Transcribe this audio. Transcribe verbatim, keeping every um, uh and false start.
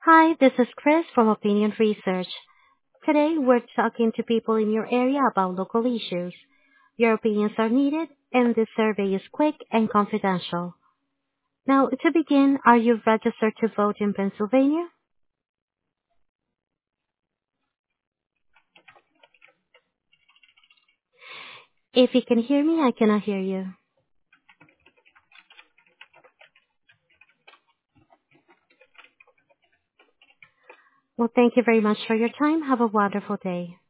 Hi, this is Chris from Opinion Research. Today, we're talking to people in your area about local issues. Your opinions are needed, and this survey is quick and confidential. Now, to begin, are you registered to vote in Pennsylvania? If you can hear me, I cannot hear you. Well, thank you very much for your time. Have a wonderful day.